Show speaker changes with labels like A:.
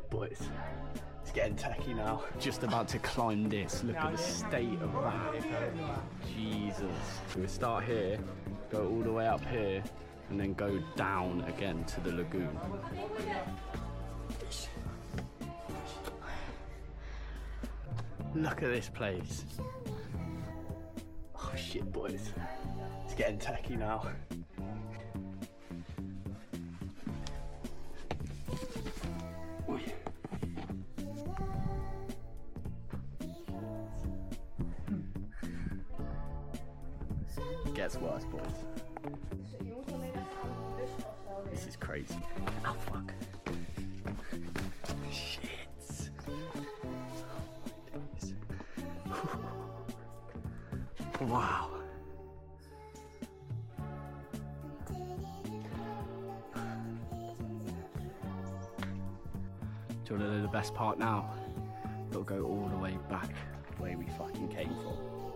A: boys. It's getting techie now. Just about to climb this. Look at the state of that. Jesus. We start here, go all the way up here, and then go down again to the lagoon. Look at this place. Oh shit, boys. It's getting techie now. It gets worse, boys. This is crazy. Oh fuck. Shit. Wow. Do you want to know the best part now? Gotta go all the way back where we fucking came from.